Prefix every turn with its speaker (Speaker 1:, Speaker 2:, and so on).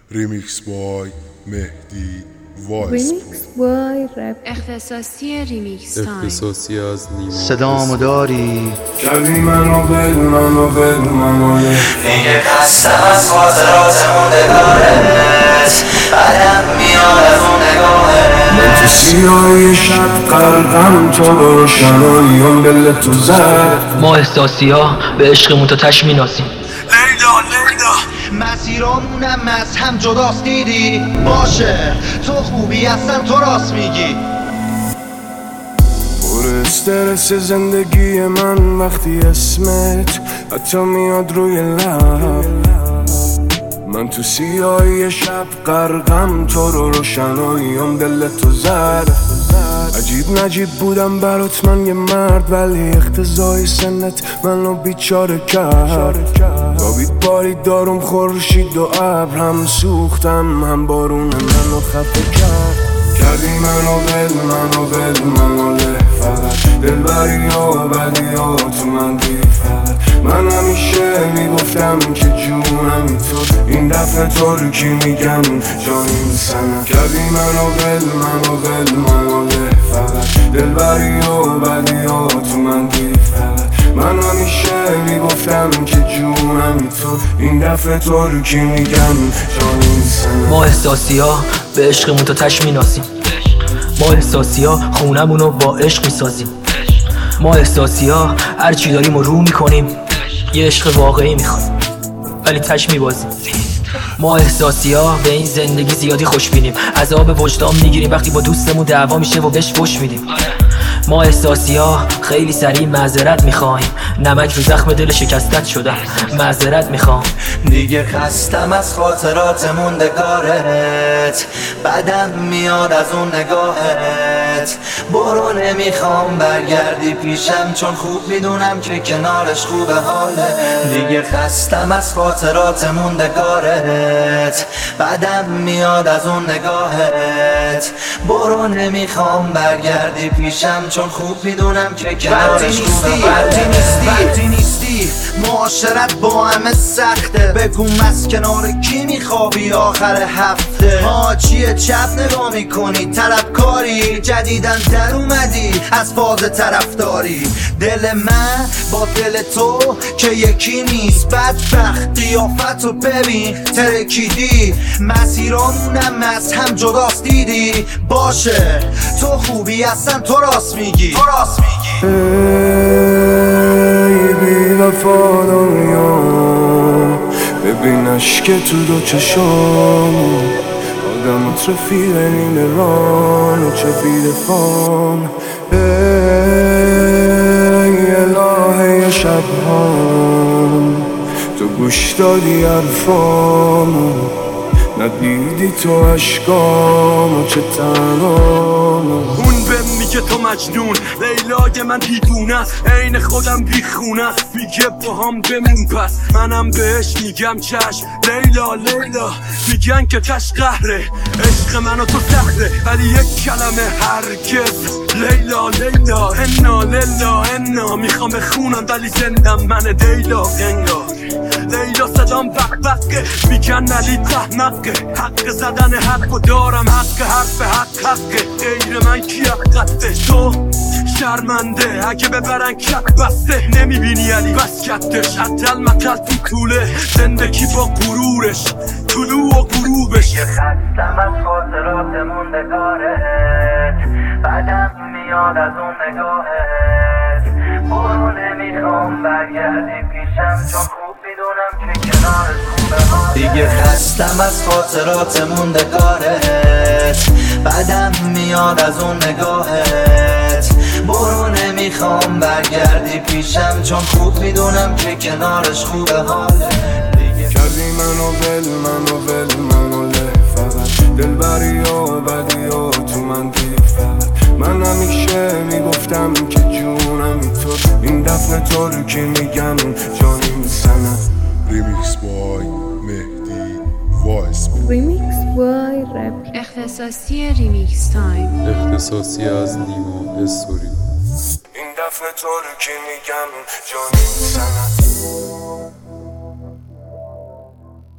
Speaker 1: ریمیکس بای مهدی وایس.
Speaker 2: ریمیکس بای رپ
Speaker 3: اختصاصی ریمیکس تایم.
Speaker 4: اختصاصی از نیما
Speaker 5: صدامو داری
Speaker 6: کردی منو
Speaker 7: دیگه خستم از خاطرات موندگارت، بعدم میاد از اون نگاهت.
Speaker 6: من تو سیاهی شب غرقم، تو روشناییم دل تو زد.
Speaker 8: ما احساسی ها به عشقمون تا تش می‌نازیم.
Speaker 5: مسیرامونم از هم جداست دیدی. باشه تو خوبی هستن، تو راست میگی.
Speaker 6: پر استرس زندگی من وقتی اسمت حتی میاد روی لب. من تو سیاهی شب غرقم، تو رو روشناییم دل تو زد. عجیب نجیب بودم برات من یه مرد، ولی اقتضای سنت منو بیچاره کرد. خوابید بارید دارم خورشید و ابر، هم سوختم هم بارون منو خفه کرد. کردی منو ول فقط دلبری و بدی ها تو من دی فقط. من همیشه میگفتم که جونم تو، این دفعه تو رو کی میگن جانی میسنم. کردی منو ول فقط دلبری و بدی ها تو من دی فقط. من همیشه میگفتم که جونم تو، این دفعه تو رو کی میگن جانی میسنم.
Speaker 8: ما احساسی ها به عشقمون تا تش می‌نازیم. ما احساسی ها خونمونو با عشق میسازیم. ما احساسی ها هرچی داریم و رو میکنیم. یه عشق واقعی میخوایم ولی تش میبازیم. ما احساسی ها به این زندگی زیادی خوش بینیم. عذاب وجدان میگیریم وقتی با دوستمون دعوا میشه و بهش فحش میدیم. ما احساسی ها خیلی سریع معذرت میخوایم. نمک رو زخم دل شکستت شده، معذرت میخوام.
Speaker 7: دیگه خستم از خاطرات موندگارت، بعدم میاد از اون نگاهت. برو نمیخوام برگردی پیشم، چون خوب میدونم که کنارش خوبه حاله. دیگه خستم از خاطرات موندگارت، بعدم میاد از اون نگاهت. برو نمیخوام برگردی پیشم، چون خوب میدونم که کنارش خوبه حاله.
Speaker 5: وقتی نیستی معاشرت با همه سخته. بگو از کنار کی میخوابی آخر هفته؟ ها چیه چپ نگاه میکنی؟ طلبکاری جدیدن در اومدی از فاز طرفداری. دل من با دل تو که یکی نیست. بدبخت قیافتو ببین ترکیدی. مسیرامونم از هم جداست دیدی. باشه تو خوبی هستن، تو راست میگی.
Speaker 6: ای بی وفا دنیا، ببین عشق تو دو چشام. آدم رفیق این ران و چه بیدفام. ای الهه شبهام، تو گوش دادی حرفامو، ندیدی تو عشقامو چه تنهامو.
Speaker 9: اون بهم میگه تو مجنون، لیلای من دیوونه است، عین خودم بیخونه است. میگه با هم بمون پس منم بهش میگم چشم. لیلا میگن که کش قهره، عشق من و تو سخته ولی یک کلمه هرگز. لیلا انا لیلا انا، میخوام بخونم ولی زندم من دیلا انگار. لیلا صدام بقبقه، میگن علی تحمقه. حق زدن حق و دارم، حق حرف حقه. غیر من کی حقته؟ تو شرمنده اگه ببرن کت بسته. نمیبینی علی بس کتش عطل مطل تو طوله زندگی با غرورش، طلوع و غروبش.
Speaker 7: خستم از خاطرات موندگارت، بعدم میاد از اون نگاهت. برو نمیخوام برگردی پیشم، چون خوب میدونم که کنارت خوبه حاله. دیگه خستم از خاطرات موندگارت، بعدم میاد از اون نگاهت. برو نمیخوام برگردی پیشم، چون خوب میدونم که کنارش خوبه حاله.
Speaker 6: کردی منو ول فقط دلبری و بدی ها تو من دی فقط. من همیشه میگفتم که جونم تو، این دفعه تو رو که میگن جانی میسنم.
Speaker 1: ریمیکس بای مهدی وایس.
Speaker 2: ریمیکس بای رپ
Speaker 3: اختصاصی ریمیکس تایم.
Speaker 4: اختصاصی از نیما استوری.
Speaker 6: این دفعه تو رو که میگن جانی میسنم.